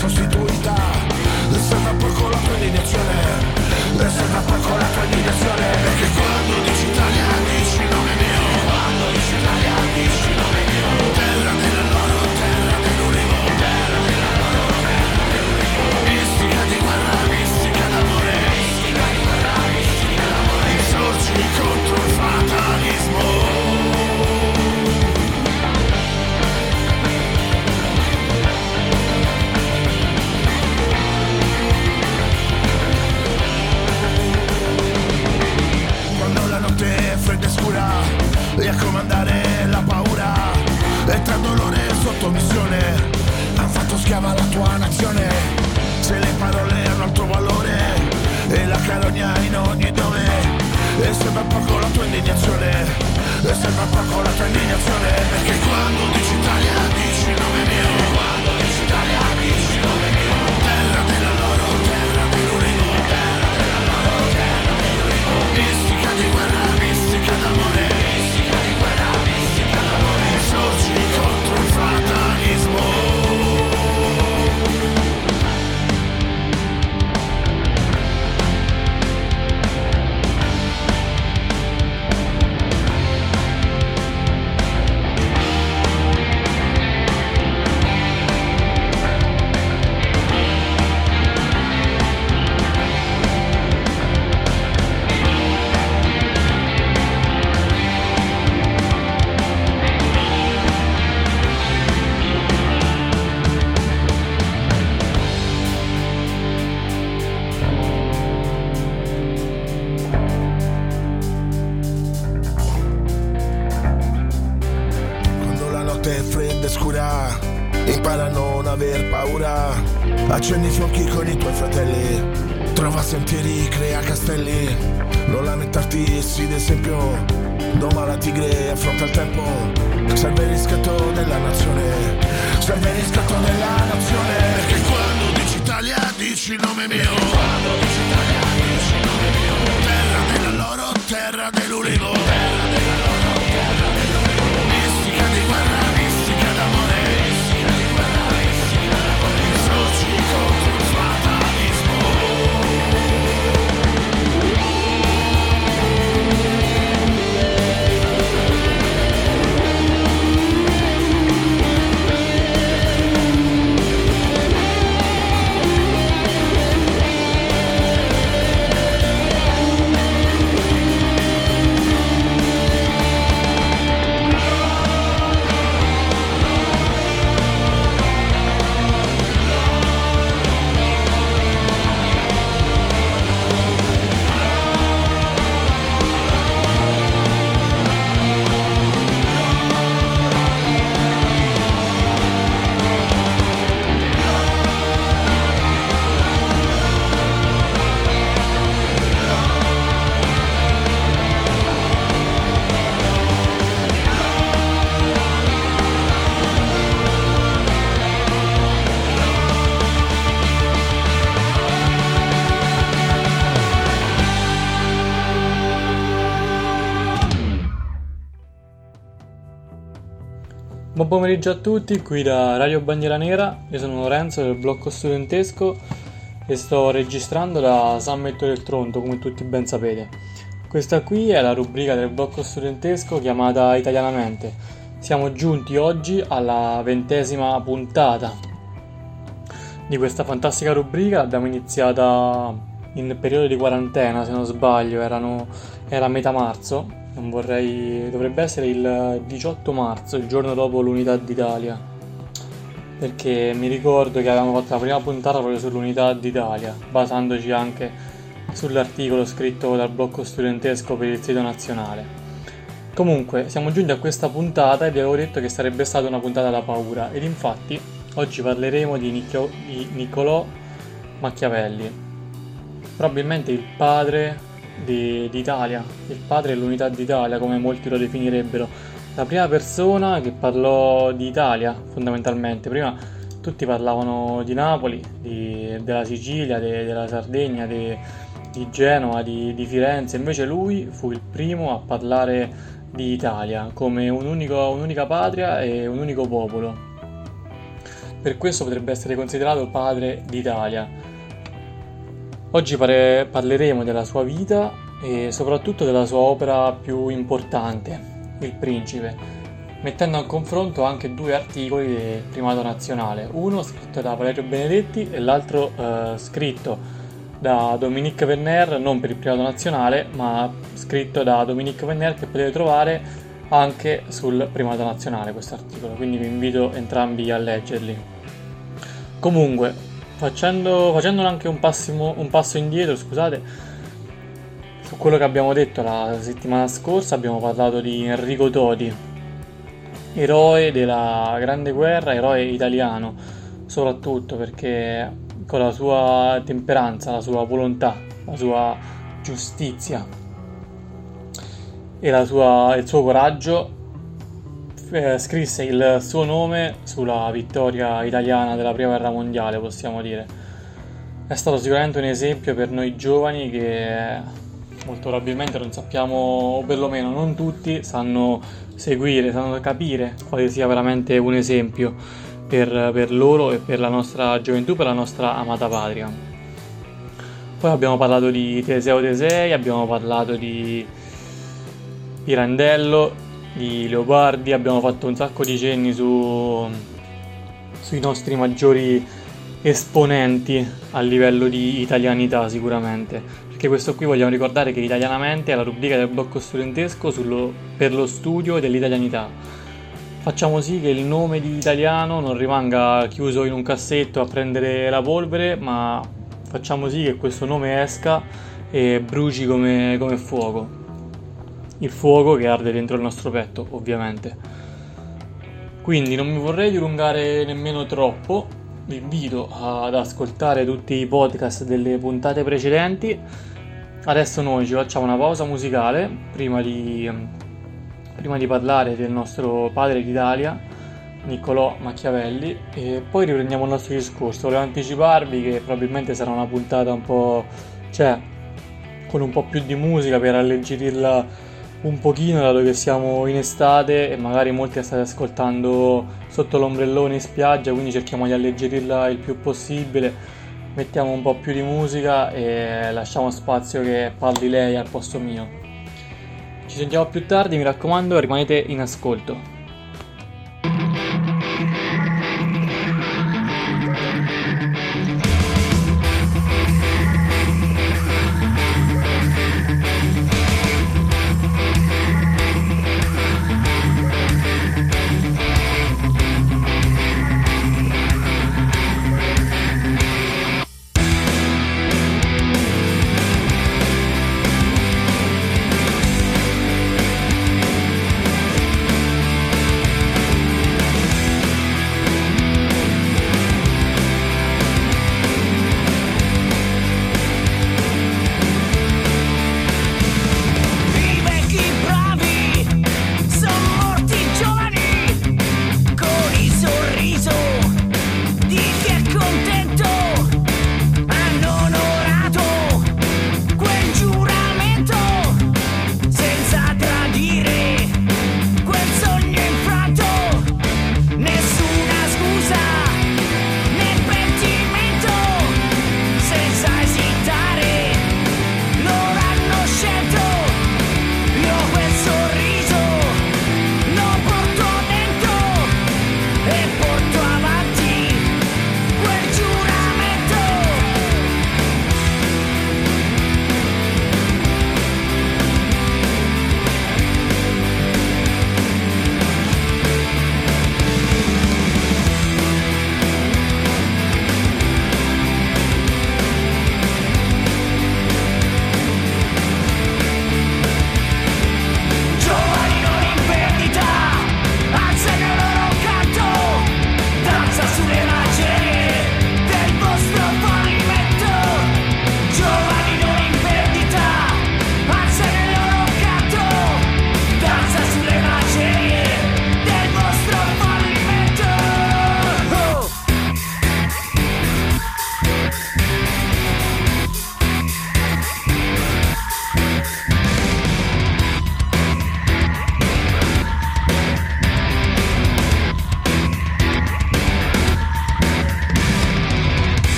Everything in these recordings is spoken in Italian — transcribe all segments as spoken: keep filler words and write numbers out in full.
sostituita. Serve poco la tua indignazione, serve poco la tua indignazione. Perché quando dici Italia dici nome mio, quando dici Italia dici nome mio. Terra della loro, terra dell'Ulivo, terra della loro, terra dell'Ulivo. Mistica di guerra, mistica d'amore, mistica di guerra, mistica d'amore. Insorgi contro il fatalismo. Fredda e scura e a comandare la paura e tra dolore e sottomissione han fatto schiava la tua nazione. Se le parole hanno il tuo valore e la carogna in ogni dove, e sembra poco la tua indignazione, e sembra poco la tua indignazione. Perché quando dici Italia dici nome mio, quando dici Italia dici nome mio. Terra della loro, terra dell'Ulivo, terra della loro, terra dell'Ulivo. Mistica di guerra, d'amore, mistica di guerra, mistica d'amore. Sorgi contro il fatalismo. Impara a non aver paura, accendi i fuochi con i tuoi fratelli, trova sentieri, crea castelli, non lamentarti, sii d'esempio, doma la tigre, affronta il tempo, serve il riscatto della nazione, serve il riscatto della nazione. Perché quando dici Italia dici il nome mio, quando dici Italia dici il nome mio. Terra della loro, terra dell'Ulivo, terra della loro, terra dell'Ulivo. Mistica di guerra, mistica d'amore, mistica di guerra, mistica d'amore. Sorgi contro il fatalismo. Buon pomeriggio a tutti, qui da Radio Bandiera Nera, io sono Lorenzo del blocco studentesco e sto registrando da San Metto del Tronto, come tutti ben sapete. Questa qui è la rubrica del blocco studentesco chiamata Italianamente. Siamo giunti oggi alla ventesima puntata di questa fantastica rubrica, l'abbiamo iniziata in periodo di quarantena, se non sbaglio, erano, era metà marzo. Non vorrei... dovrebbe essere il diciotto marzo, il giorno dopo l'Unità d'Italia, perché mi ricordo che avevamo fatto la prima puntata proprio sull'Unità d'Italia, basandoci anche sull'articolo scritto dal blocco studentesco per il sito nazionale. Comunque siamo giunti a questa puntata e vi avevo detto che sarebbe stata una puntata da paura, ed infatti oggi parleremo di, Nicchio... di Niccolò Machiavelli, probabilmente il padre Di, d'Italia, il padre dell'Unità d'Italia, come molti lo definirebbero, la prima persona che parlò di Italia fondamentalmente. Prima tutti parlavano di Napoli, di, della Sicilia, de, della Sardegna, de, di Genova, di, di Firenze, invece lui fu il primo a parlare di Italia come un unico, un'unica patria e un unico popolo. per questo potrebbe essere considerato padre d'Italia. Oggi pare- parleremo della sua vita e soprattutto della sua opera più importante, Il Principe, mettendo a confronto anche due articoli del Primato Nazionale, uno scritto da Valerio Benedetti e l'altro eh, scritto da Dominique Venner, non per il Primato Nazionale, ma scritto da Dominique Venner, che potete trovare anche sul Primato Nazionale questo articolo, quindi vi invito entrambi a leggerli. Comunque, facendo, facendo anche un, passimo, un passo indietro, scusate, su quello che abbiamo detto la settimana scorsa, abbiamo parlato di Enrico Toti, eroe della Grande Guerra, eroe italiano, soprattutto perché con la sua temperanza, la sua volontà, la sua giustizia e la sua, il suo coraggio eh, scrisse il suo nome sulla vittoria italiana della Prima Guerra Mondiale, possiamo dire. È stato sicuramente un esempio per noi giovani che molto probabilmente non sappiamo, o perlomeno non tutti sanno seguire, sanno capire quale sia veramente un esempio Per, per loro e per la nostra gioventù, per la nostra amata patria. Poi abbiamo parlato di Teseo Tesei, abbiamo parlato di Pirandello, di Leopardi, abbiamo fatto un sacco di cenni su, sui nostri maggiori esponenti a livello di italianità sicuramente, perché questo qui vogliamo ricordare che Italianamente è la rubrica del blocco studentesco sullo, per lo studio dell'italianità. Facciamo sì che il nome di italiano non rimanga chiuso in un cassetto a prendere la polvere, ma facciamo sì che questo nome esca e bruci come, come fuoco. Il fuoco che arde dentro il nostro petto, ovviamente. Quindi non mi vorrei dilungare nemmeno troppo, vi invito ad ascoltare tutti i podcast delle puntate precedenti. Adesso noi ci facciamo una pausa musicale prima di... prima di parlare del nostro padre d'Italia, Niccolò Machiavelli, e poi riprendiamo il nostro discorso. Volevo anticiparvi che probabilmente sarà una puntata un po', cioè, con un po' più di musica per alleggerirla un pochino, dato che siamo in estate e magari molti la state ascoltando sotto l'ombrellone in spiaggia, quindi cerchiamo di alleggerirla il più possibile. Mettiamo un po' più di musica e lasciamo spazio che parli lei al posto mio. Ci sentiamo più tardi, mi raccomando, rimanete in ascolto.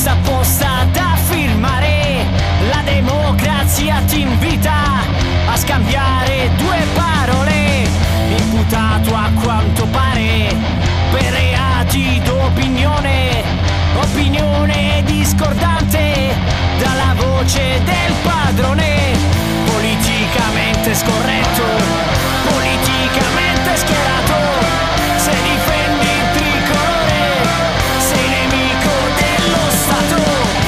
lista apposta da firmare. La democrazia ti invita a scambiare due parole, imputato a quanto pare per reati d'opinione, opinione discordante dalla voce del padrone. Politicamente scorretto, politicamente schierato, se difendi il tricolore sei nemico dello Stato.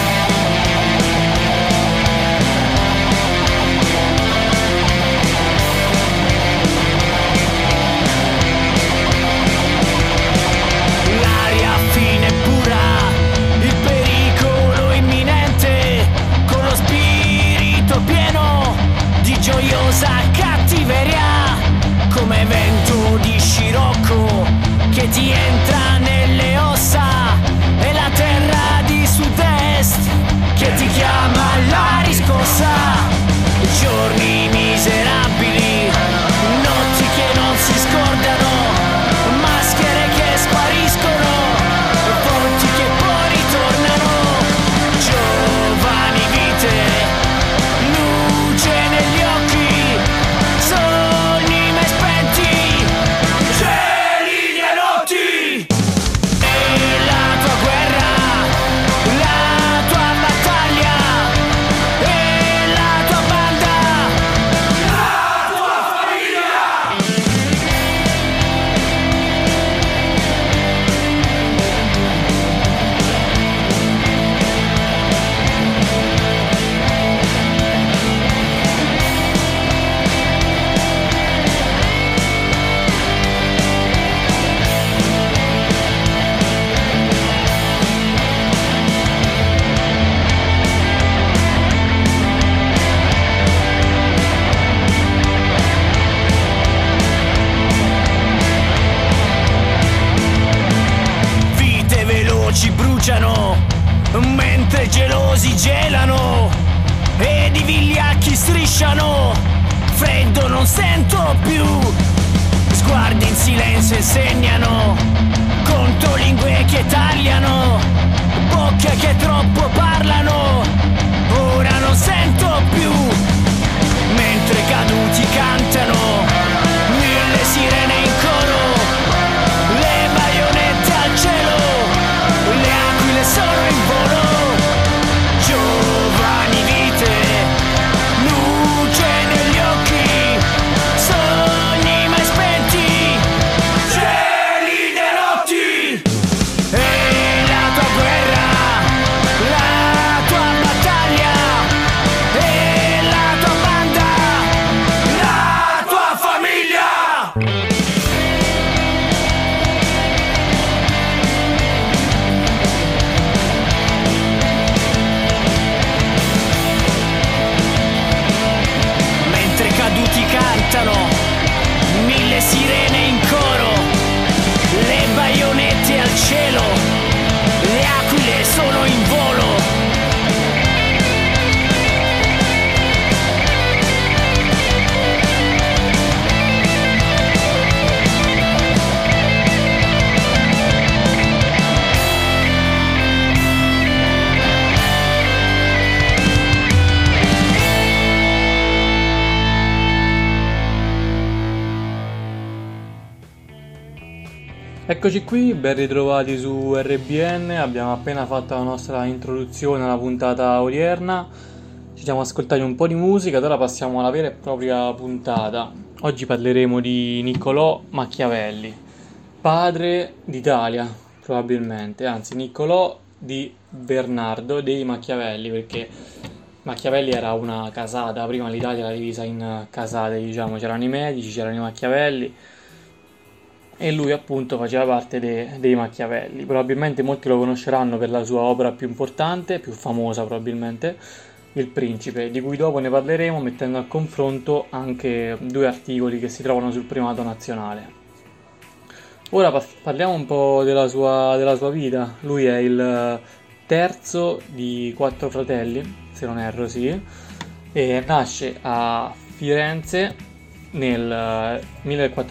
L'aria fine e pura, il pericolo imminente, con lo spirito pieno di gioiosa cattiveria, come vento di scirocco che ti entra nelle ossa, e la terra di sud-est che ti chiama alla riscossa. Giorni miserabili, notti che non si scordano, maschere che spariscono, volti che poi ritornano, giovani vite, luce negli occhi, sogni mai spenti, cieli e notti. E la tua guerra, la tua battaglia, e la tua banda, la tua famiglia. Vite veloci bruciano, mentre gelosi gelano, ed i vigliacchi strisciano, freddo non sento più, sguardi in silenzio insegnano, conto lingue che tagliano, bocche che troppo parlano, ora non sento più, mentre caduti cantano, mille sirene in coro, le baionette al cielo, le aquile sono in volo, giovani vite, luce negli occhi, sogni mai spenti, cieli e notti. E la tua guerra, la tua battaglia, e la tua banda, la tua famiglia. Mentre caduti cantano, mille sirene in coro, le baionette al cielo, le aquile sono in volo. Eccoci qui, ben ritrovati su R B N. Abbiamo appena fatto la nostra introduzione alla puntata odierna. Ci siamo ascoltati un po' di musica ed ora passiamo alla vera e propria puntata. Oggi parleremo di Niccolò Machiavelli, padre d'Italia probabilmente, anzi Niccolò di Bernardo dei Machiavelli, perché Machiavelli era una casata, prima l'Italia era divisa in casate, diciamo, c'erano i Medici, c'erano i Machiavelli e lui appunto faceva parte de- dei Machiavelli. Probabilmente molti lo conosceranno per la sua opera più importante, più famosa probabilmente, Il Principe, di cui dopo ne parleremo mettendo a confronto anche due articoli che si trovano sul Primato Nazionale. Ora pa- parliamo un po' della sua, della sua vita. Lui è il terzo di quattro fratelli, se non erro, sì, e nasce a Firenze nel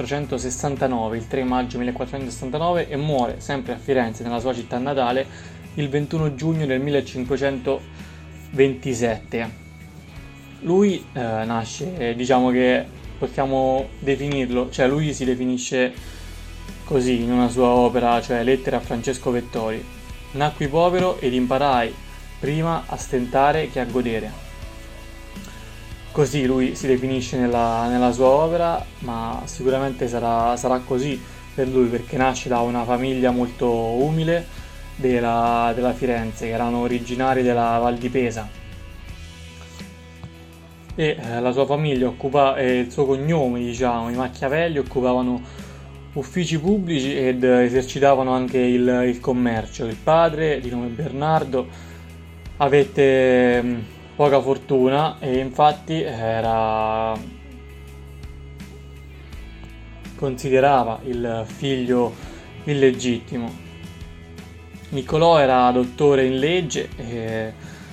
millequattrocentosessantanove, il tre maggio millequattrocentosessantanove, e muore sempre a Firenze, nella sua città natale, il ventuno giugno del millecinquecentoventisette. Lui eh, nasce, eh, diciamo che possiamo definirlo, cioè lui si definisce così in una sua opera, cioè Lettere a Francesco Vettori: nacqui povero ed imparai prima a stentare che a godere. Così lui si definisce nella, nella sua opera, ma sicuramente sarà, sarà così per lui, perché nasce da una famiglia molto umile della, della Firenze, che erano originari della Val di Pesa, e eh, la sua famiglia occupa, e il suo cognome, diciamo, i Machiavelli, occupavano uffici pubblici ed esercitavano anche il, il commercio. Il padre, di nome Bernardo, avette mh, poca fortuna e infatti era considerava il figlio illegittimo. Niccolò era dottore in legge e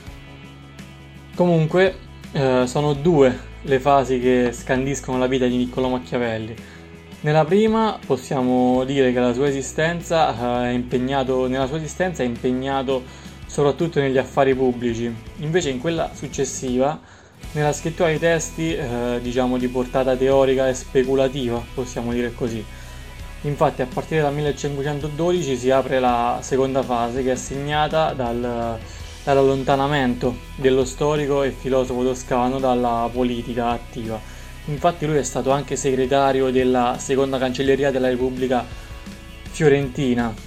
comunque eh, sono due le fasi che scandiscono la vita di Niccolò Machiavelli. Nella prima possiamo dire che la sua esistenza eh, è impegnato nella sua esistenza è impegnato soprattutto negli affari pubblici. Invece in quella successiva, nella scrittura di testi eh, diciamo di portata teorica e speculativa, possiamo dire così. Infatti a partire dal millecinquecentododici si apre la seconda fase, che è segnata dal, dall'allontanamento dello storico e filosofo toscano dalla politica attiva. Infatti lui è stato anche segretario della seconda cancelleria della Repubblica Fiorentina.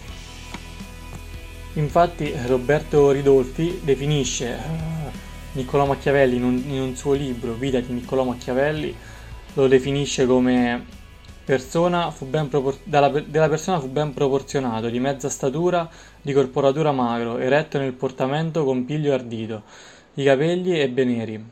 Infatti Roberto Ridolfi definisce uh, Niccolò Machiavelli in un, in un suo libro, Vita di Niccolò Machiavelli, lo definisce come persona fu ben propor- dalla, della persona fu ben proporzionato, di mezza statura, di corporatura magro, eretto nel portamento, con piglio ardito, i capelli ebbe neri,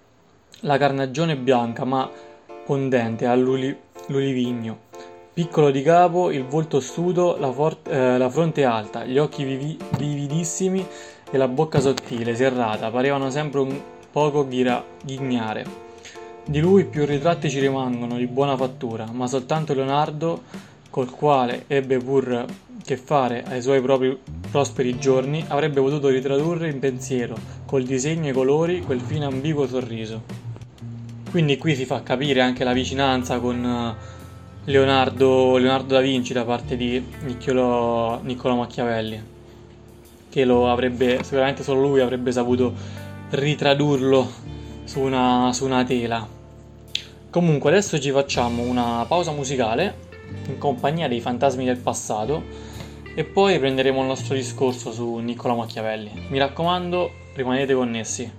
la carnagione bianca ma pondente all'ulivigno, piccolo di capo, il volto ossuto, la, for- eh, la fronte alta, gli occhi vivi- vividissimi e la bocca sottile, serrata, parevano sempre un poco ghira- ghignare. Di lui più ritratti ci rimangono di buona fattura, ma soltanto Leonardo, col quale ebbe pur che fare ai suoi propri prosperi giorni, avrebbe potuto ritradurre in pensiero, col disegno e i colori, quel fine ambiguo sorriso. Quindi qui si fa capire anche la vicinanza con Leonardo, Leonardo da Vinci da parte di Niccolò, Niccolò Machiavelli, che lo avrebbe, sicuramente solo lui avrebbe saputo ritradurlo su una, su una tela. Comunque adesso ci facciamo una pausa musicale in compagnia dei Fantasmi del Passato e poi prenderemo il nostro discorso su Niccolò Machiavelli. Mi raccomando, rimanete connessi.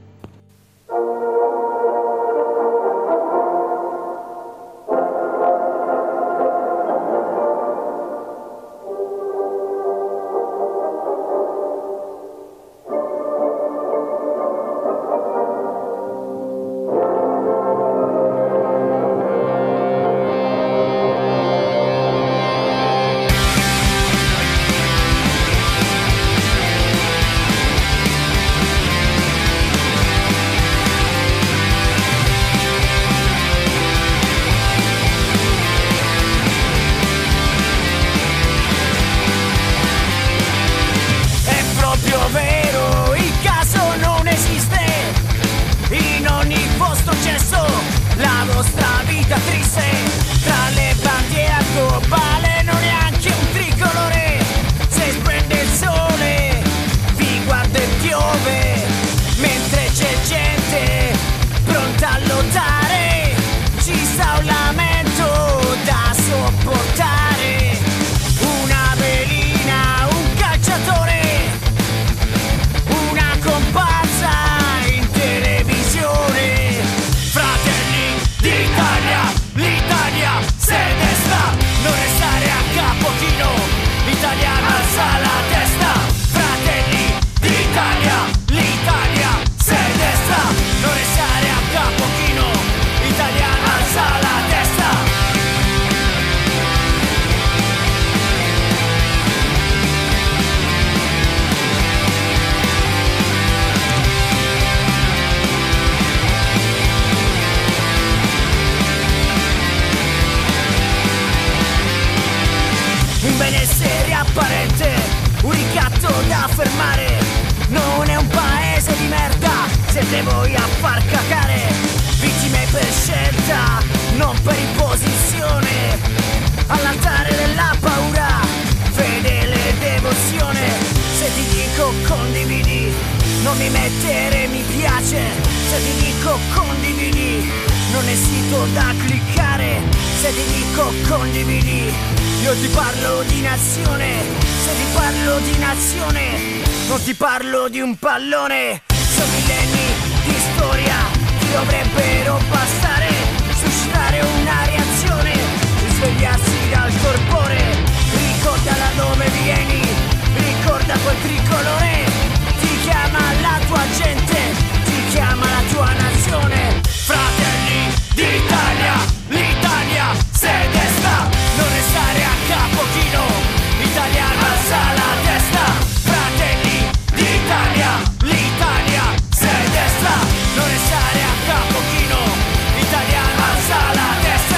apparente un ricatto da fermare. Non è un paese di merda, siete voi a far cacare. Vittime per scelta, non per imposizione. All'altare della paura, fedele devozione. Se ti dico condividi, non mi mettere mi piace. Se ti dico condividi, non è sito da cliccare. Se ti dico condividi, io ti parlo di nazione. Se ti parlo di nazione, non ti parlo di un pallone. Sono millenni di storia, ti dovrebbero bastare. Suscitare una reazione, risvegliarsi dal torpore. Ricorda da dove vieni, ricorda quel tricolore. Ti chiama la tua gente, ti chiama la tua nazione. Fratelli d'Italia, l'Italia se destra, non restare a capo chino, italiano alza la testa. Fratelli d'Italia, l'Italia se destra, non restare a capo chino, italiano alza la testa.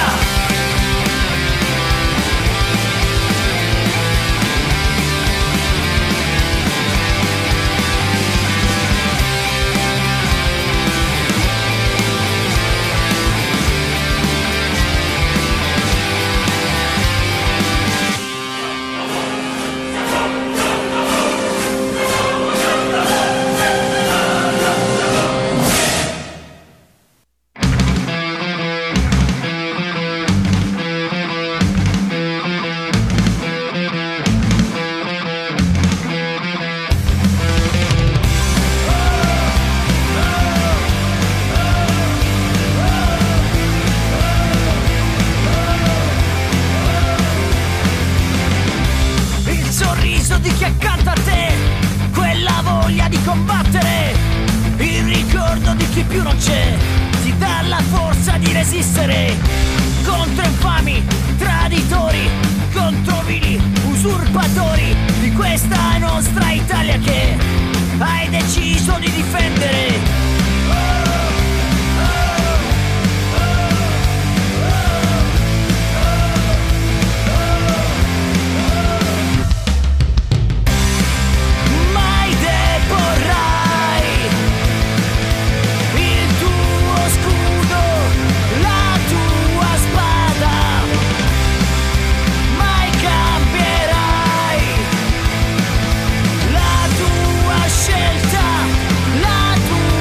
Contro infami, traditori, contro vili, usurpatori di questa nostra Italia che hai deciso di difendere. Scelta, la tua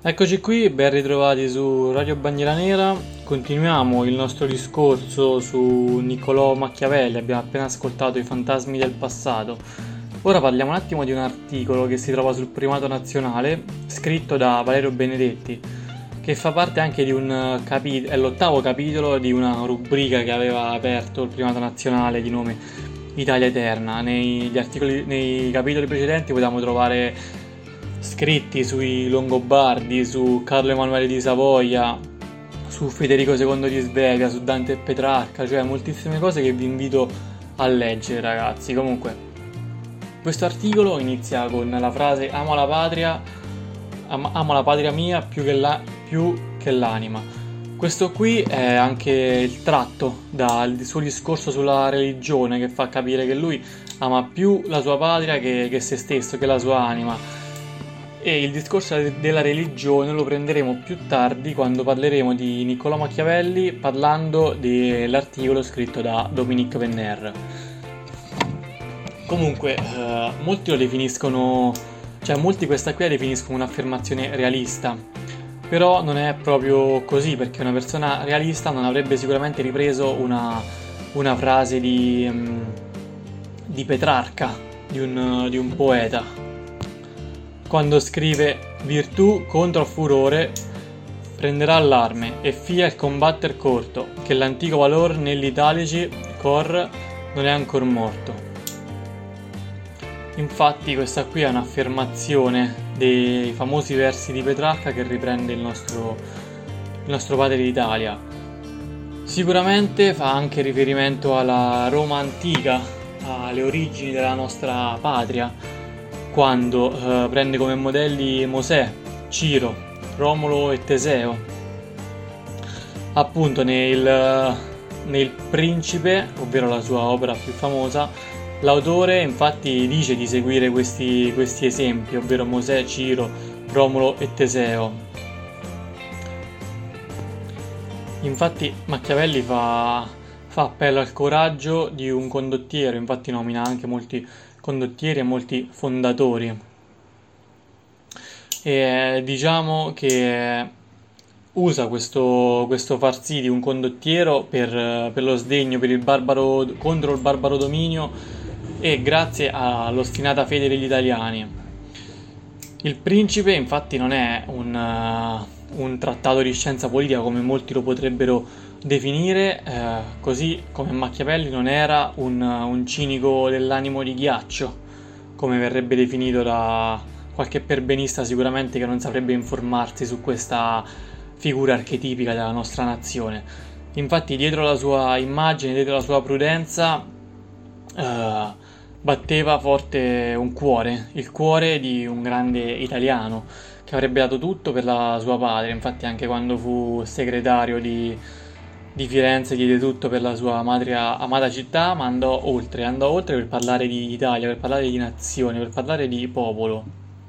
Eccoci qui, ben ritrovati su Radio Bandiera Nera. Continuiamo il nostro discorso su Niccolò Machiavelli. Abbiamo appena ascoltato I fantasmi del passato. Ora parliamo un attimo di un articolo che si trova sul Primato Nazionale, scritto da Valerio Benedetti, che fa parte anche di un capitolo, è l'ottavo capitolo di una rubrica che aveva aperto il Primato Nazionale di nome Italia Eterna. Negli articoli, nei capitoli precedenti potevamo trovare scritti sui Longobardi, su Carlo Emanuele di Savoia, su Federico secondo di Svevia, su Dante e Petrarca, cioè moltissime cose che vi invito a leggere, ragazzi. Comunque, questo articolo inizia con la frase amo la patria, am- amo la patria mia più che, la- più che l'anima. Questo qui è anche il tratto dal suo discorso sulla religione, che fa capire che lui ama più la sua patria che, che se stesso, che la sua anima. E il discorso della religione lo prenderemo più tardi quando parleremo di Niccolò Machiavelli, parlando dell'articolo scritto da Dominique Venner. Comunque, eh, molti lo definiscono, cioè molti questa qui la definiscono un'affermazione realista, però non è proprio così, perché una persona realista non avrebbe sicuramente ripreso una, una frase di, um, di Petrarca, di un, di un poeta, quando scrive virtù contro il furore prenderà l'arme e fia il combatter corto, che l'antico valor nell'italici cor non è ancor morto. Infatti questa qui è un'affermazione dei famosi versi di Petrarca che riprende il nostro, il nostro padre d'Italia. Sicuramente fa anche riferimento alla Roma antica, alle origini della nostra patria, quando eh, prende come modelli Mosè, Ciro, Romolo e Teseo. Appunto nel, nel Principe, ovvero la sua opera più famosa, l'autore infatti dice di seguire questi, questi esempi, ovvero Mosè, Ciro, Romolo e Teseo. Infatti Machiavelli fa, fa appello al coraggio di un condottiero, infatti nomina anche molti condottieri e molti fondatori, e diciamo che usa questo, questo far sì di un condottiero per, per lo sdegno per il barbaro, contro il barbaro dominio e grazie all'ostinata fede degli italiani. Il Principe infatti non è un, uh, un trattato di scienza politica come molti lo potrebbero definire, eh, così come Machiavelli non era un, un cinico dell'animo di ghiaccio, come verrebbe definito da qualche perbenista sicuramente che non saprebbe informarsi su questa figura archetipica della nostra nazione. Infatti dietro la sua immagine, dietro la sua prudenza, eh, batteva forte un cuore, il cuore di un grande italiano che avrebbe dato tutto per la sua patria. Infatti anche quando fu segretario di di Firenze diede tutto per la sua madre amata città, ma andò oltre, andò oltre per parlare di Italia, per parlare di nazione, per parlare di popolo.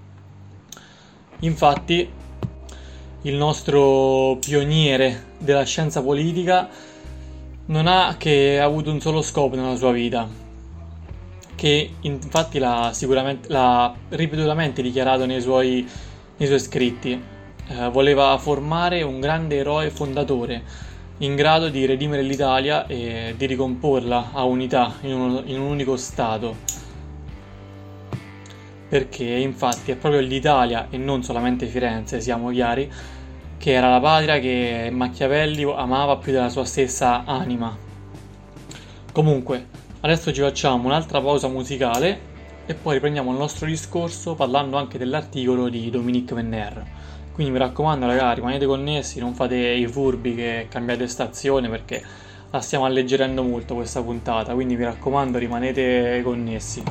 Infatti, il nostro pioniere della scienza politica non ha che avuto un solo scopo nella sua vita, che infatti l'ha sicuramente l'ha ripetutamente dichiarato nei suoi, nei suoi scritti. Eh, voleva formare un grande eroe fondatore, in grado di redimere l'Italia e di ricomporla a unità in un, in un unico Stato, perché infatti è proprio l'Italia e non solamente Firenze, siamo chiari, che era la patria che Machiavelli amava più della sua stessa anima. Comunque, adesso ci facciamo un'altra pausa musicale e poi riprendiamo il nostro discorso parlando anche dell'articolo di Dominique Venner. Quindi mi raccomando ragazzi, rimanete connessi, non fate i furbi che cambiate stazione, perché la stiamo alleggerendo molto questa puntata, quindi mi raccomando rimanete connessi.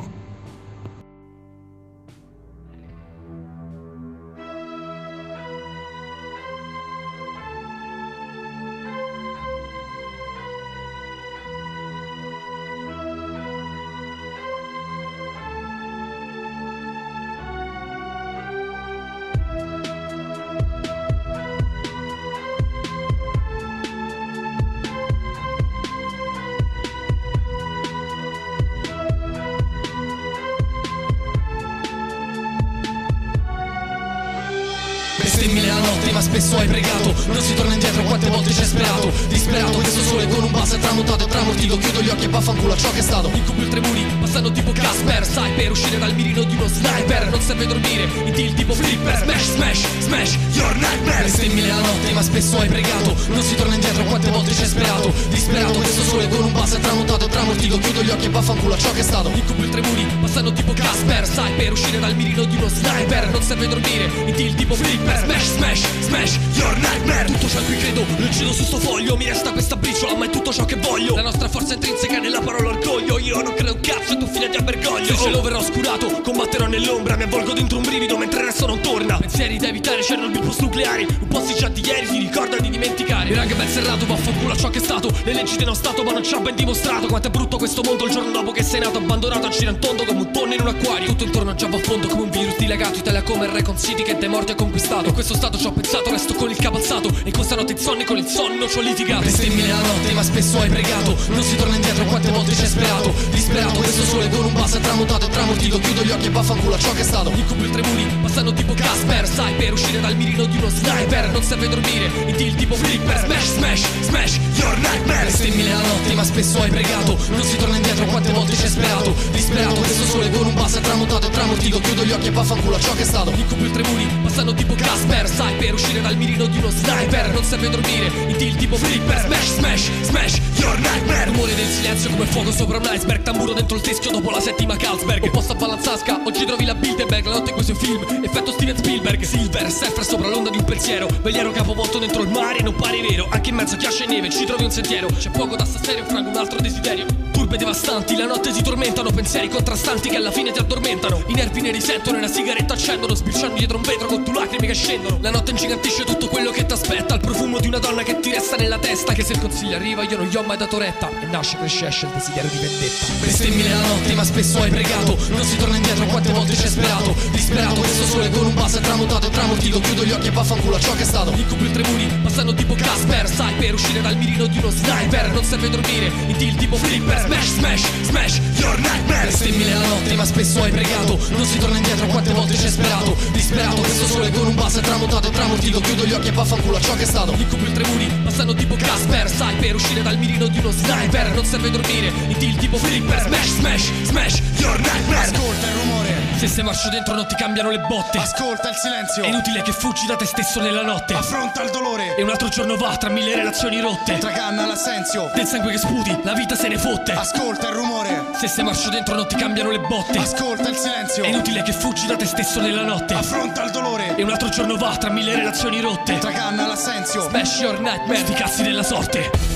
ma spesso hai pregato. Non si torna indietro, quante volte ci hai sperato. Disperato, questo sole con un basso è tramontato e tramortito. Chiudo gli occhi e vaffanculo a ciò che è stato. Incubo il tre muri, passando tipo Casper. Sai, per uscire dal mirino di uno sniper non serve dormire, in il tipo flipper. Smash, smash, smash, your nightmare. Bestemmie nella notte, ma spesso hai pregato. Non si torna indietro, quante volte ci hai sperato. Disperato, questo sole con un basso è tramontato e tramortito. Chiudo gli occhi e vaffanculo a ciò che è stato. Incubo il tre muri, passando tipo Casper. Sai, per uscire dal mirino di uno sniper non serve dormire, in il tipo flipper. Smash, smash, smash, your nightmare. Tutto ciò in cui credo, lo uccido su sto foglio. Mi resta questa briciola, ma è tutto ciò che voglio. La nostra forza intrinseca nella parola orgoglio. Io non credo un cazzo e tu fidati a bergoglio. Se cielo verrò oscurato, combatterò nell'ombra. Mi avvolgo dentro un brivido mentre il resto non torna. Pensieri da evitare, c'erano il post nucleari. Un po' si già di ieri, si ricorda di dimenticare. Il rag ben serrato, vaffanculo a ciò che è stato. Le leggi dello stato, ma non ci ha ben dimostrato quanto è brutto questo mondo il giorno dopo che sei nato. Abbandonato a girantondo come un tonno in un acquario. Tutto intorno già va a fondo come un virus dilagato. Italia come il Recon City che dai morti ha conquistato. In questo stato ci ho pensato, resto con il capo alzato. E in questa notte insonni con il sonno ci ho litigato. Bestemmie nella notte, ma spesso hai pregato. Non si torna indietro, quante volte ci hai sperato. Disperato, questo sole con un basso è tramontato e tramortito. Chiudo gli occhi e vaffanculo a ciò che è stato. Incubo il tre muri, passando tipo Casper. Sai, per uscire dal mirino di uno sniper non serve dormire, in il tipo flipper. Smash, smash, smash, your nightmare. Bestemmie nella notte, ma spesso hai pregato. Non si torna indietro, quante volte ci hai sperato. Disperato, questo sole con un basso è tramontato e tramortito. Chiudo gli occhi e vaffanculo a ciò che è stato. Incubo il tre muri, passando tipo Casper. Sai, per uscire dal mirino di uno sniper non serve dormire, in il tipo flipper. Smash, smash, smash, your nightmare. Rumore del silenzio come fuoco sopra un iceberg. Tamburo dentro il teschio dopo la settima Carlsberg. Opposto a Vallanzasca, oggi trovi la Bilderberg. La notte in questo film, effetto Steven Spielberg. Silver, surfer sopra l'onda di un pensiero. Veliero capovolto dentro il mare, non pare vero. Anche in mezzo a ghiaccio e neve ci trovi un sentiero. C'è poco da stasera, frango un altro desiderio. Turbe devastanti, la notte si tormentano. Pensieri contrastanti che alla fine ti addormentano. I nervi ne risentono e una sigaretta accendono. Sbirciando dietro un vetro con tu lacrime che scendono. La notte ingigantisce tutto quello che ti aspetta. Il profumo di una donna che ti resta nella testa. Che se il consiglio arriva io non gli ho mai dato retta. E nasce, cresce, esce il desiderio di vendetta. Bestemmie nella notte, ma spesso hai pregato. Non si torna indietro, quante volte ci hai sperato. Disperato, questo sole con un basso è tramontato e tramortito. Chiudo gli occhi e vaffanculo a ciò che è stato. Incubo il tre muri, passando tipo Casper. Sai, per uscire dal mirino di uno sniper non serve dormire, in il tipo flipper. Smash, smash, smash, your nightmare. Bestemmie nella notte, ma spesso hai pregato. Non si torna indietro, quante volte ci hai sperato. Disperato, questo sole con un basso è tramontato e tramortito. Chiudo gli occhi e vaffanculo a ciò che è stato. Incubo il tre muri, passando tipo Casper. Sai, per uscire dal mirino di uno sniper non serve dormire, in il tipo flipper. Smash, smash, smash, your nightmare. Ascolta il rumore, se sei marcio dentro non ti cambiano le botte. ascolta il silenzio, È inutile che fuggi da te stesso nella notte. affronta il dolore, E un altro giorno va tra mille relazioni rotte. tracanna l'assenzio, Del sangue che sputi, la vita se ne fotte. ascolta il rumore, Se sei marcio dentro non ti cambiano le botte. ascolta il silenzio, È inutile che fuggi da te stesso nella notte. affronta il dolore, E un altro giorno va tra mille relazioni rotte. tracanna l'assenzio. Smash your nightmare, sti cazzi della sorte.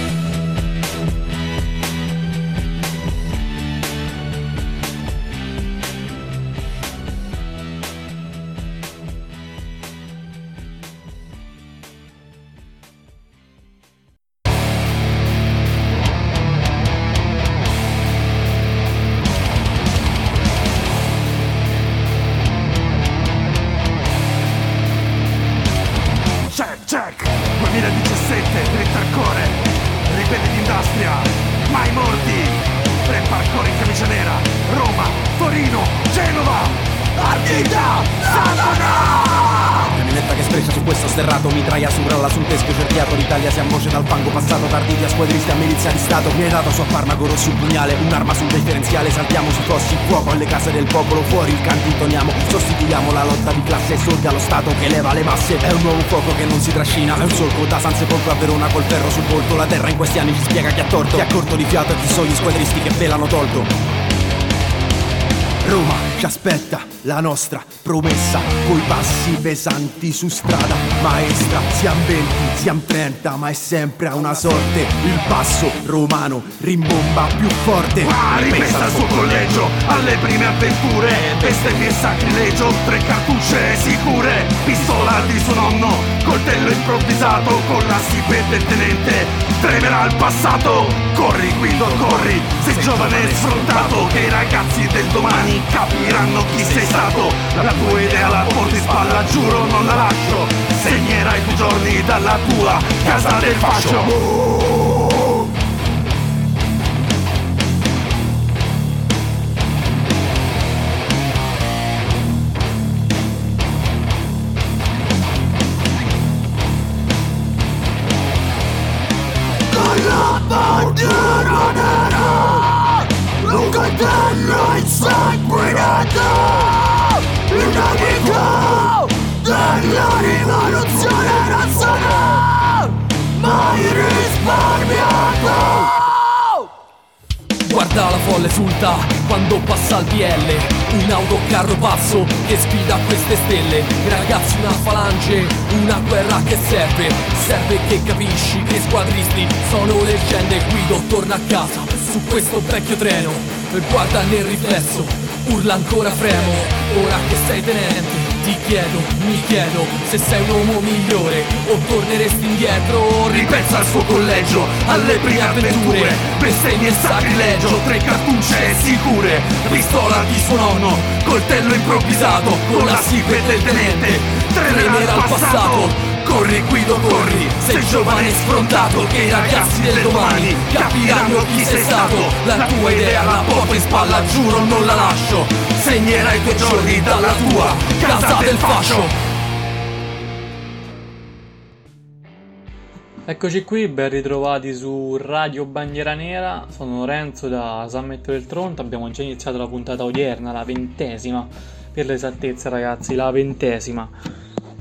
Check, check, duemiladiciassette, dritta al core, ripeti d'industria, mai morti, tre parkour in camicia nera, Roma, Torino, Genova, Ardita, Satana! Camionetta che sfreccia su questo sterrato, mitraia su rolla sul teschio cerchiato. L'Italia si ammoce dal fango passato, partiti a squadristi a milizia di stato. Mi hai dato su a Parmago rossi un pugnale, un'arma sul differenziale. Saltiamo sui fossi, fuoco alle case del popolo, fuori il canto intoniamo. Sostituiamo la lotta di classe e soldi allo Stato che leva le masse. È un nuovo fuoco che non si trascina, è un solco da San Sepolcro a Verona col ferro sul volto. La terra in questi anni ci spiega chi ha torto, chi ha corto di fiato e chi sono gli squadristi che ve l'hanno tolto. Roma ci aspetta, la nostra promessa, coi passi pesanti su strada maestra. Siamo venti, siamo trenta, ma è sempre a una sorte. Il passo romano rimbomba più forte. Ah, ripesta il suo collegio alle prime avventure, bestemmie e sacrilegio, tre cartucce sicure, pistola di suo nonno, coltello improvvisato, con la sipè del tenente, tremerà il passato. Corri Guido, corri, sei giovane e sfrontato, che i ragazzi del domani capiranno chi sei stato. La tua idea la porti in spalla, giuro non la lascio, segnerai i tuoi giorni dalla tua casa del fascio. danno insanguinato, il nemico della rivoluzione non sarà mai risparmiato. Guarda la folla esulta quando passa il B L, un autocarro pazzo che sfida queste stelle. Ragazzi, una falange, una guerra che serve, serve che capisci che i squadristi sono leggende. Guido torna a casa su questo vecchio treno e guarda nel riflesso, urla ancora fremo. Ora che sei tenente ti chiedo, mi chiedo se sei un uomo migliore o torneresti indietro. Ripensa al suo collegio, alle prime avventure, bestemmie e sacrilegio, tre cartucce sicure, pistola di suo nonno, coltello improvvisato con la sipe del tenente, tremere al passato. Corri Guido, corri, sei giovane e sfrontato, che i ragazzi del domani capiranno chi sei stato. La tua idea la porto in spalla, giuro non la lascio, segnerai i tuoi giorni dalla tua casa del fascio. Eccoci qui, ben ritrovati su Radio Bandiera Nera. Sono Lorenzo da San Metto del Tronto. Abbiamo già iniziato la puntata odierna, la ventesima, per l'esattezza ragazzi, la ventesima.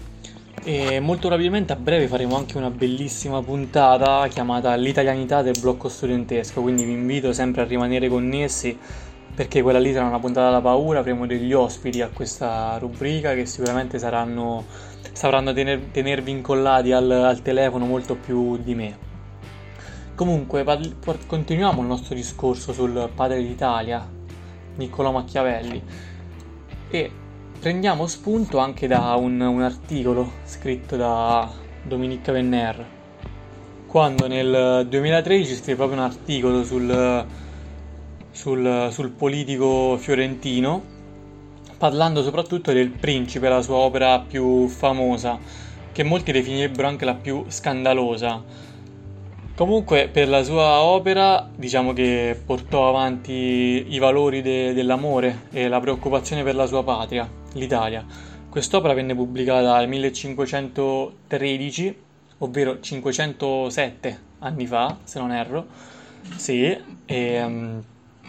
E molto rapidamente a breve faremo anche una bellissima puntata chiamata L'italianità del blocco studentesco, quindi vi invito sempre a rimanere connessi perché quella lì sarà una puntata da paura. Avremo degli ospiti a questa rubrica che sicuramente saranno sapranno tener, tenervi incollati al, al telefono molto più di me. Comunque parli, continuiamo il nostro discorso sul padre d'Italia, Niccolò Machiavelli, e prendiamo spunto anche da un, un articolo scritto da Dominique Venner, quando nel duemilatredici scrive proprio un articolo sul, sul, sul politico fiorentino, parlando soprattutto del Principe, la sua opera più famosa, che molti definirebbero anche la più scandalosa. Comunque per la sua opera diciamo che portò avanti i valori de- dell'amore e la preoccupazione per la sua patria, l'Italia. Quest'opera venne pubblicata nel millecinquecentotredici, ovvero cinquecentosette anni fa, se non erro. Sì, e um,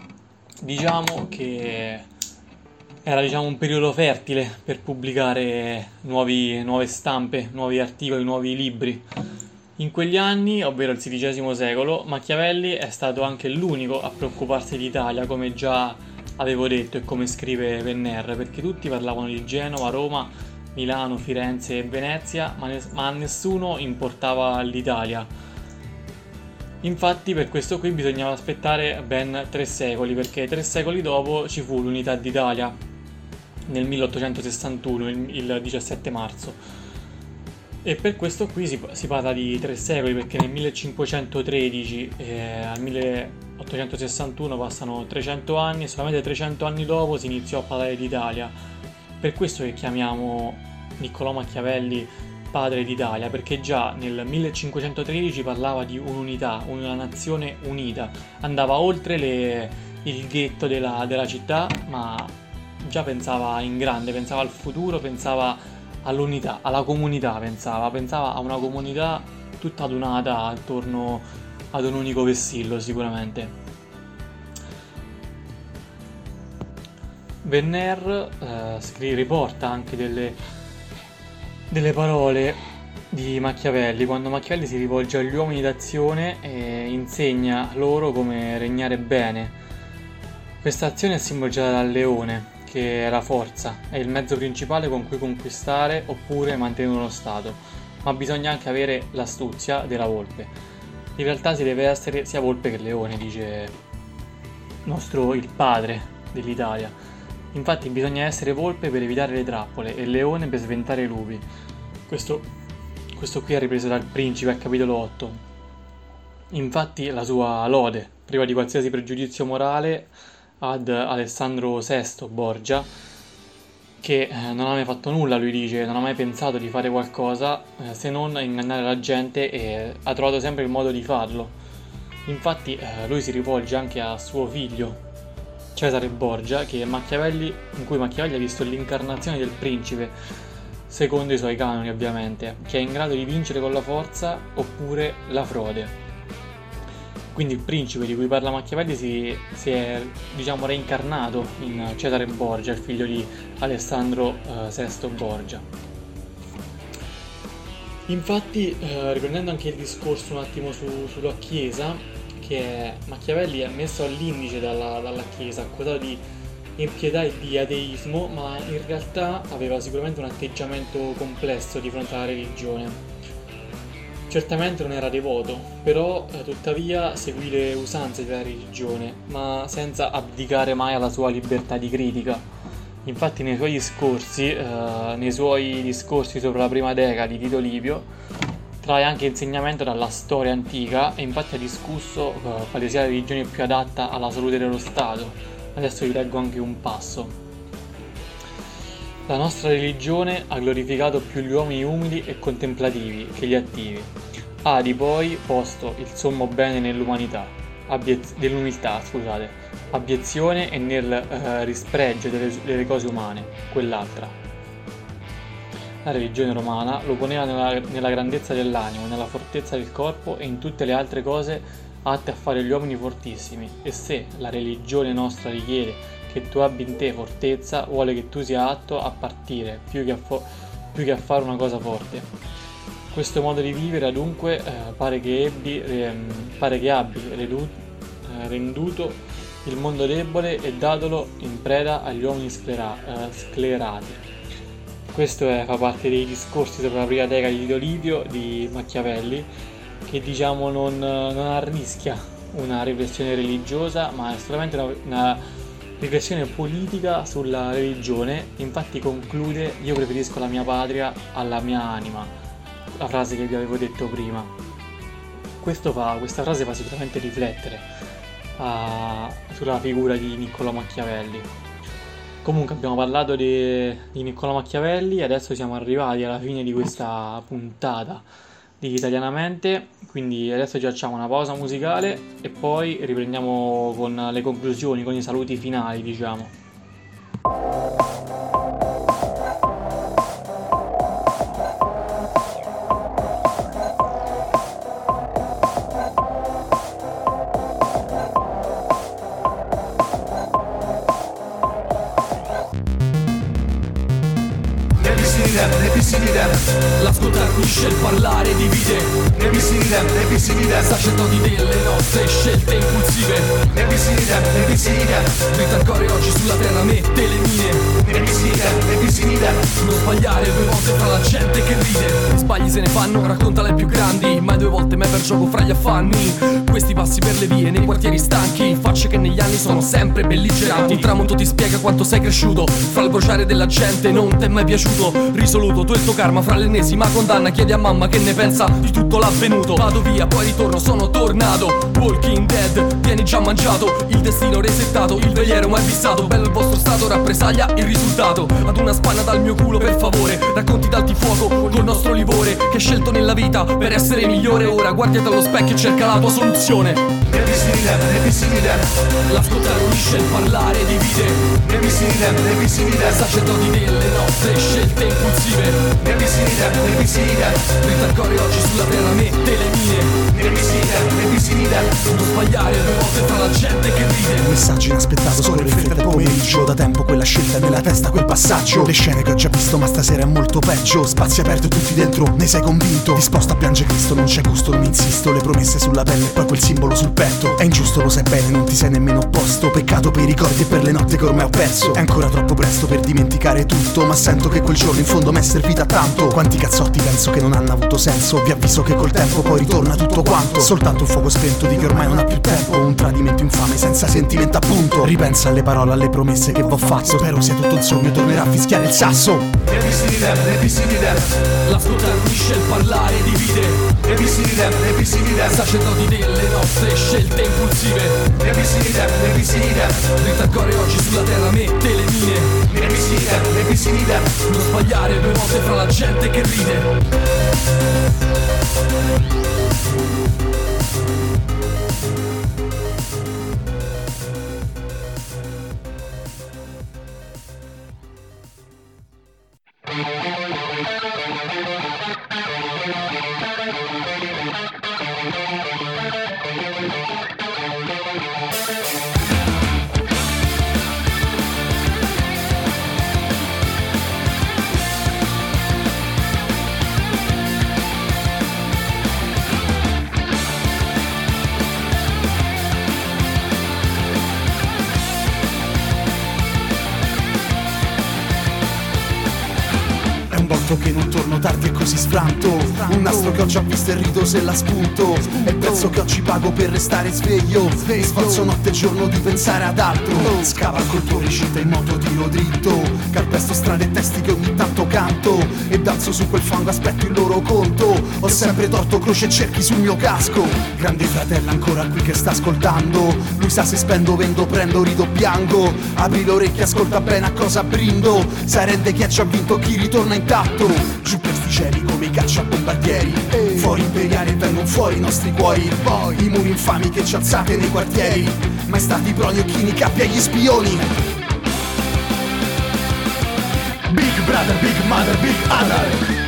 diciamo che era diciamo un periodo fertile per pubblicare nuovi, nuove stampe, nuovi articoli, nuovi libri. In quegli anni, ovvero il sedicesimo secolo, Machiavelli è stato anche l'unico a preoccuparsi d'Italia, come già avevo detto e come scrive Venner, perché tutti parlavano di Genova, Roma, Milano, Firenze e Venezia, ma, ne- ma a nessuno importava l'Italia. Infatti per questo qui bisognava aspettare ben tre secoli, perché tre secoli dopo ci fu l'unità d'Italia, nel milleottocentosessantuno, il, il diciassette marzo. E per questo qui si, si parla di tre secoli, perché nel millecinquecentotredici eh, al milleottocentosessantuno passano trecento anni e solamente trecento anni dopo si iniziò a parlare d'Italia. Per questo che chiamiamo Niccolò Machiavelli padre d'Italia, perché già nel millecinquecentotredici parlava di un'unità, una nazione unita, andava oltre le, il ghetto della, della città, ma già pensava in grande, pensava al futuro, pensava all'unità, alla comunità, pensava, pensava a una comunità tutta adunata attorno ad un unico vessillo sicuramente. Venner eh, scri- riporta anche delle, delle parole di Machiavelli, quando Machiavelli si rivolge agli uomini d'azione e insegna loro come regnare bene. Questa azione è simboleggiata dal leone, che è la forza, è il mezzo principale con cui conquistare oppure mantenere uno stato, ma bisogna anche avere l'astuzia della volpe. In realtà si deve essere sia volpe che leone, dice nostro il padre dell'Italia. Infatti bisogna essere volpe per evitare le trappole e leone per sventare i lupi. Questo, questo qui è ripreso dal Principe al capitolo otto. Infatti la sua lode, priva di qualsiasi pregiudizio morale, ad Alessandro sesto Borgia, che eh, non ha mai fatto nulla, lui dice, non ha mai pensato di fare qualcosa eh, se non ingannare la gente, e ha trovato sempre il modo di farlo. Infatti eh, lui si rivolge anche a suo figlio Cesare Borgia, che Machiavelli, in cui Machiavelli ha visto l'incarnazione del principe, secondo i suoi canoni ovviamente, che è in grado di vincere con la forza oppure la frode. Quindi il principe di cui parla Machiavelli si, si è, diciamo, reincarnato in Cesare Borgia, il figlio di Alessandro eh, sesto Borgia. Infatti, eh, riprendendo anche il discorso un attimo su, sulla Chiesa, che è, Machiavelli è messo all'indice dalla, dalla Chiesa, accusato di impietà e di ateismo, ma in realtà aveva sicuramente un atteggiamento complesso di fronte alla religione. Certamente non era devoto, però eh, tuttavia seguì le usanze della religione, ma senza abdicare mai alla sua libertà di critica. Infatti nei suoi discorsi, eh, nei suoi discorsi sopra la prima deca di Tito Livio, trae anche insegnamento dalla storia antica e infatti ha discusso eh, quale sia la religione più adatta alla salute dello Stato. Adesso vi leggo anche un passo. La nostra religione ha glorificato più gli uomini umili e contemplativi che gli attivi. Ha di poi posto il sommo bene nell'umanità, abbiez- dell'umiltà, scusate, abiezione e nel eh, rispregio delle, delle cose umane, quell'altra. La religione romana lo poneva nella, nella grandezza dell'animo, nella fortezza del corpo e in tutte le altre cose atte a fare gli uomini fortissimi. E se la religione nostra richiede che tu abbi in te fortezza, vuole che tu sia atto a partire più che a, fo- più che a fare una cosa forte. Questo modo di vivere dunque eh, pare, che ebbi, eh, pare che abbi redu- eh, renduto il mondo debole e datolo in preda agli uomini sclera- eh, sclerati. Questo è, fa parte dei discorsi sopra la prima deca di Tito Livio di Machiavelli, che diciamo non, non arrischia una riflessione religiosa, ma è solamente una, una riflessione politica sulla religione. Infatti conclude: io preferisco la mia patria alla mia anima, la frase che vi avevo detto prima. Questo fa, questa frase fa sicuramente riflettere uh, sulla figura di Niccolò Machiavelli. Comunque abbiamo parlato di, di Niccolò Machiavelli e adesso siamo arrivati alla fine di questa puntata di Italianamente, quindi adesso ci facciamo una pausa musicale e poi riprendiamo con le conclusioni, con i saluti finali, diciamo. L'ascoltare unisce, il parlare divide. Sacerdoti delle nostre scelte impulsive. Grita il cuore oggi sulla terra, mette le mine. Non sbagliare due volte fra la gente che ride. Sbagli se ne fanno, raccontala ai più grandi. Mai due volte mai per gioco fra gli affanni. Questi passi per le vie nei quartieri stanchi, facce che negli anni sono sempre belligeranti. Un tramonto ti spiega quanto sei cresciuto, fra il bruciare della gente non ti è mai piaciuto. Risoluto tu e il tuo karma fra l'ennesima condanna. Chiedi a mamma che ne pensa di tutto l'avvenuto. Vado via, poi ritorno, sono tornato. Walking Dead, vieni già mangiato. Il destino resettato, il veliero mai fissato. Bello il vostro stato, rappresaglia il risultato. Ad una spanna dal mio culo per favore, racconti dalti fuoco col nostro livore. Che hai scelto nella vita per essere migliore. Ora guardati allo specchio e cerca la tua soluzione. L'ascoltare unisce, il parlare divide. Sacerdoti delle nostre scelte impulsive. Grita il cuore oggi sulla terra, mette le mine. Non sbagliare due volte fra la gente che ride. Un messaggio inaspettato scorre in fretta del pomeriggio. Da tempo quella scelta è nella testa, quel passaggio. Le scene che ho già visto ma stasera è molto peggio. Spazi aperti tutti dentro, ne sei convinto? Disposto a piangere Cristo, non c'è gusto, non insisto. Le promesse sulla pelle e poi quel simbolo sul petto. È ingiusto, lo sai bene, non ti sei nemmeno opposto. Peccato per i ricordi e per le notte che ormai ho perso. È ancora troppo presto per dimenticare tutto, ma sento che quel giorno in fondo m'è servita tanto. Quanti cazzotti penso che non hanno avuto senso. Vi avviso che col tempo poi ritorna tutto quanto. Soltanto un fuoco spento di chi ormai non ha più tempo. Un tradimento infame senza sentimento appunto. Ripensa alle parole, alle promesse che v'ho fatto. Spero sia tutto un sogno, tornerà a fischiare il sasso. L'ascoltare unisce, il parlare divide. Sacerdoti delle nostre scelte impulsive. Grita il cuore oggi sulla terra, mette le mine. Non sbagliare due volte fra la gente che ride. Che non torno tardi e così sfranto. Un nastro che ho già visto e rido se la spunto. È il prezzo che oggi pago per restare sveglio. E sforzo notte e giorno di pensare ad altro. Scavalco il tuo recita in moto tiro dritto. Calpesto strade e testi che ogni tanto canto. E danzo su quel fango, aspetto il loro conto. Ho sempre torto croce e cerchi sul mio casco. Grande fratello ancora qui che sta ascoltando. Lui sa se spendo, vendo, prendo, rido, piango. Apri le orecchie, ascolta bene a cosa brindo. Sai rende chi ha già vinto, chi ritorna intatto. Giù per sti cieli come i cacciabombardieri. Ehi. Fuori imperiali vengono fuori i nostri cuori. Poi i muri infami che ci alzate nei quartieri. Mai stati proni o chini capi agli spioni. Big brother, big mother, big other.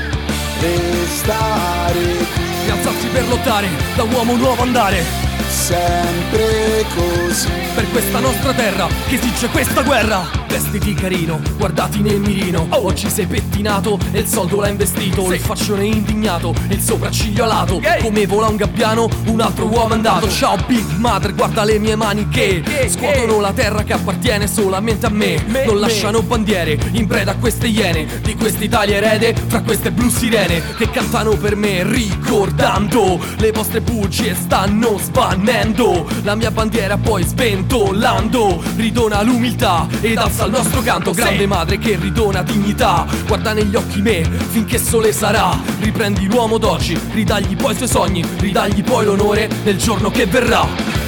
Restare qui, Rialzarsi per lottare, da uomo nuovo andare. sempre così. Per questa nostra terra che esige questa guerra. Vestiti carino, guardati nel mirino. Oggi sei pettinato e il soldo l'ha investito. Il faccione indignato e il sopracciglio alato. Come vola un gabbiano, un altro uomo è andato. Ciao Big Mother, guarda le mie mani che scuotono la terra che appartiene solamente a me. Non lasciano bandiere in preda a queste iene. Di quest'Italia erede, fra queste blu sirene che cantano per me ricordando le vostre bugie stanno svanendo. La mia bandiera poi sventolando ridona l'umiltà ed alza il nostro canto. Grande madre che ridona dignità. Guarda negli occhi me finché sole sarà. Riprendi l'uomo d'oggi, ridagli poi i suoi sogni. Ridagli poi l'onore nel giorno che verrà.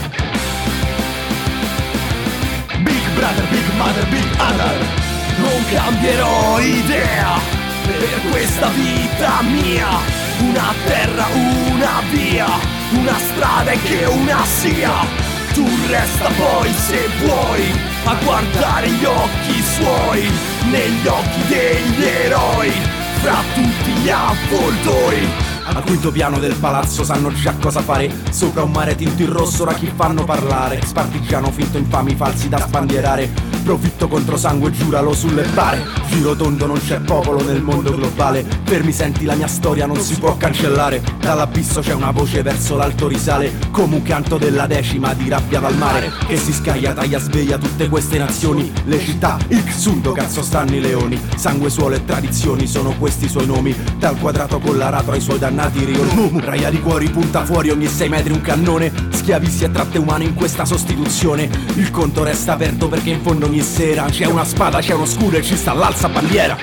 Big brother, big mother, big other. Non cambierò idea per questa vita mia. Una terra, una via, una strada e che una sia. Tu resta poi se vuoi a guardare gli occhi suoi, negli occhi degli eroi, fra tutti gli avvoltoi. Al quinto piano del palazzo sanno già cosa fare. Sopra un mare tinto in rosso ora chi fanno parlare. Spartigiano finto infami falsi da sbandierare. Profitto contro sangue, giuralo sulle bare. Giro tondo, non c'è popolo nel mondo globale. Fermi, senti la mia storia non si può cancellare. Dall'abisso c'è una voce verso l'alto risale. Come un canto della decima di rabbia dal mare che si scaglia, taglia, sveglia tutte queste nazioni. Le città, il Xunto, cazzo stanno i leoni. Sangue, suolo e tradizioni sono questi i suoi nomi. Dal quadrato con l'aratro ai suoi dannati riornumi. Raia di cuori, punta fuori ogni sei metri un cannone. Schiavisti e tratte umane in questa sostituzione. Il conto resta aperto perché in fondo ogni sera c'è una spada, c'è uno scudo e ci sta l'alza bandiera.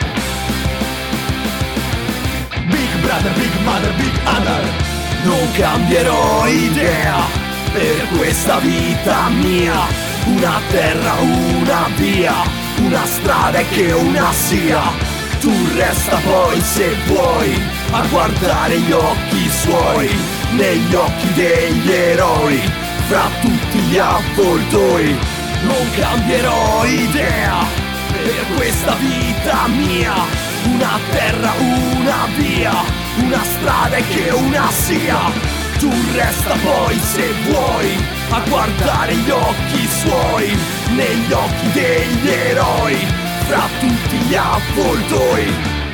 Big brother, big mother, big other. Non cambierò idea per questa vita mia. Una terra, una via, una strada e che una sia. Tu resta poi se vuoi a guardare gli occhi suoi, negli occhi degli eroi, fra tutti gli avvoltoi. Non cambierò idea per questa vita mia. Una terra, una via, una strada e che una sia. Tu resta poi se vuoi a guardare gli occhi suoi, negli occhi degli eroi, fra tutti gli avvoltoi.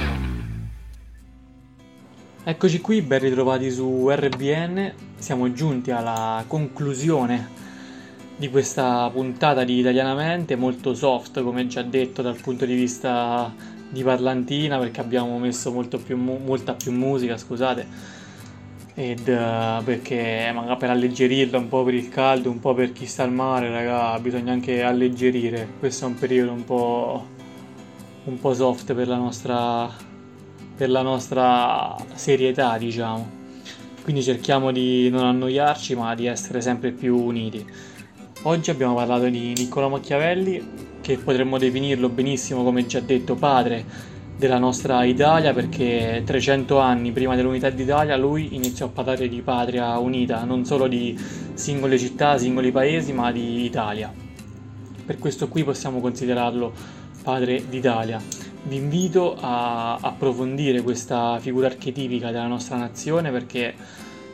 Eccoci qui, ben ritrovati su R B N. Siamo giunti alla conclusione di questa puntata di Italianamente, molto soft come già detto dal punto di vista di parlantina, perché abbiamo messo molto più mu- molta più musica, scusate, ed uh, perché magari per alleggerirla, un po' per il caldo, un po' per chi sta al mare, raga, bisogna anche alleggerire. Questo è un periodo un po' un po' soft per la nostra per la nostra serietà, diciamo, quindi cerchiamo di non annoiarci ma di essere sempre più uniti. Oggi abbiamo parlato di Niccolò Machiavelli, che potremmo definirlo benissimo, come già detto, padre della nostra Italia, perché trecento anni prima dell'unità d'Italia lui iniziò a parlare di patria unita, non solo di singole città, singoli paesi, ma di Italia. Per questo qui possiamo considerarlo padre d'Italia. Vi invito a approfondire questa figura archetipica della nostra nazione, perché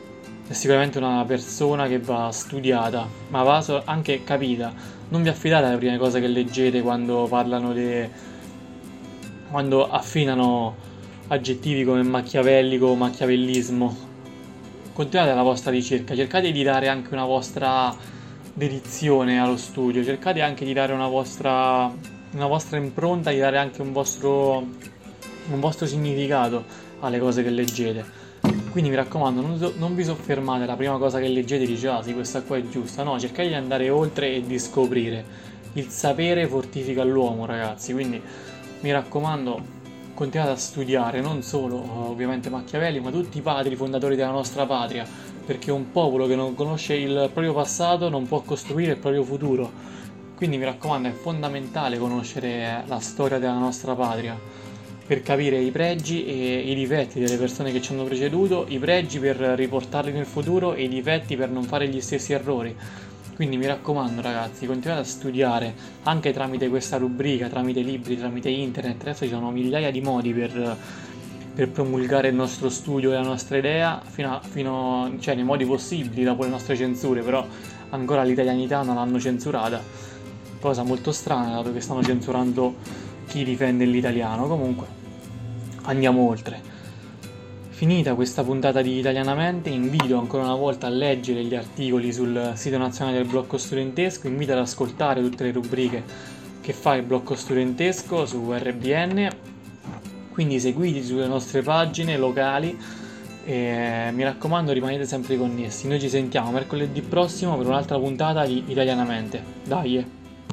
è sicuramente una persona che va studiata, ma va so- anche capita. Non vi affidate alle prime cose che leggete quando parlano de... quando affinano aggettivi come machiavellico o machiavellismo. Continuate la vostra ricerca, cercate di dare anche una vostra dedizione allo studio, cercate anche di dare una vostra, una vostra impronta, di dare anche un vostro, un vostro significato alle cose che leggete. Quindi mi raccomando, non, so, non vi soffermate la prima cosa che leggete e dice ah sì, questa qua è giusta. No, cercate di andare oltre e di scoprire. Il sapere fortifica l'uomo, ragazzi, quindi mi raccomando, continuate a studiare, non solo ovviamente Machiavelli, ma tutti i padri fondatori della nostra patria, perché un popolo che non conosce il proprio passato non può costruire il proprio futuro. Quindi mi raccomando, è fondamentale conoscere la storia della nostra patria per capire i pregi e i difetti delle persone che ci hanno preceduto, i pregi per riportarli nel futuro e i difetti per non fare gli stessi errori. Quindi mi raccomando ragazzi, continuate a studiare anche tramite questa rubrica, tramite libri, tramite internet. Adesso ci sono migliaia di modi per, per promulgare il nostro studio e la nostra idea fino, a, fino cioè nei modi possibili dopo le nostre censure, però ancora l'italianità non l'hanno censurata, cosa molto strana dato che stanno censurando chi difende l'italiano. Comunque andiamo oltre. Finita questa puntata di Italianamente, invito ancora una volta a leggere gli articoli sul sito nazionale del blocco studentesco, invito ad ascoltare tutte le rubriche che fa il blocco studentesco su R B N, quindi seguiti sulle nostre pagine locali e mi raccomando rimanete sempre connessi. Noi ci sentiamo mercoledì prossimo per un'altra puntata di Italianamente. Dai!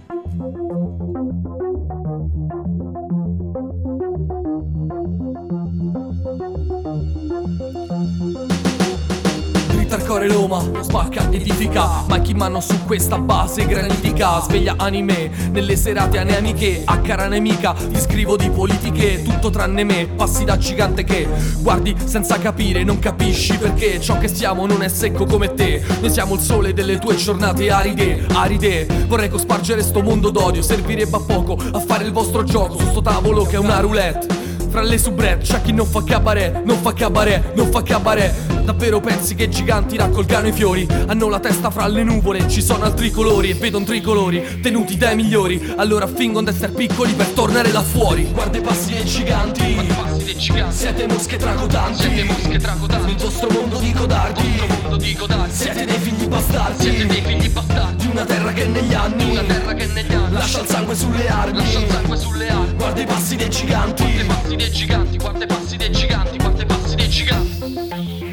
Al cuore Roma, spacca, edifica, ma chi mano su questa base granitica. Sveglia anime nelle serate anemiche, a cara nemica ti scrivo di politiche, tutto tranne me, passi da gigante che guardi senza capire, non capisci perché ciò che siamo non è secco come te. Noi siamo il sole delle tue giornate aride, aride. Vorrei cospargere sto mondo d'odio, servirebbe a poco a fare il vostro gioco su sto tavolo che è una roulette. Fra le soubrette c'è chi non fa cabaret, non fa cabaret, non fa cabaret. Davvero pensi che i giganti raccolgano i fiori? Hanno la testa fra le nuvole, ci sono altri colori e vedono tricolori, tenuti dai migliori. Allora fingono d'essere piccoli per tornare là fuori. Guarda i passi dei giganti, guarda i passi dei giganti. Siete mosche tracotanti, siete mosche tracotanti. Nel vostro mondo di codardi, mondo di codardi. Siete dei figli bastardi, siete dei figli bastardi. Di una terra che negli anni, una terra che negli anni lascia il sangue sulle armi, lascia il sangue sulle armi. Guarda i passi dei giganti, guarda i passi dei giganti, guarda i passi dei giganti, guarda i passi dei giganti.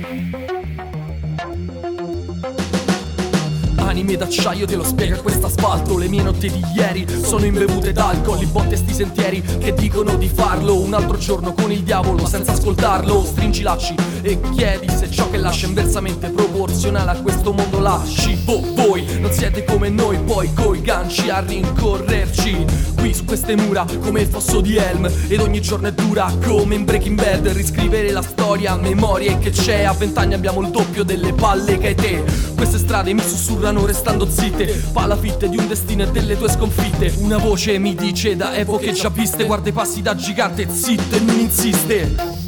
Anime d'acciaio te lo spiega quest'asfalto. Le mie notti di ieri sono imbevute d'alcol, i botte sti sentieri che dicono di farlo. Un altro giorno con il diavolo senza ascoltarlo. Stringi i lacci e chiedi se ciò che lascia è inversamente proporzionale a questo mondo lasci. Vo- voi non siete come noi, poi coi ganci a rincorrerci qui su queste mura come il fosso di Helm. Ed ogni giorno è dura come in Breaking Bad riscrivere la storia a memoria che c'è. A vent'anni abbiamo il doppio delle palle che hai te. Queste strade mi sussurrano restando zitte, palafitte di un destino e delle tue sconfitte. Una voce mi dice da epoche già viste, guarda i passi da gigante, zitte, non insiste.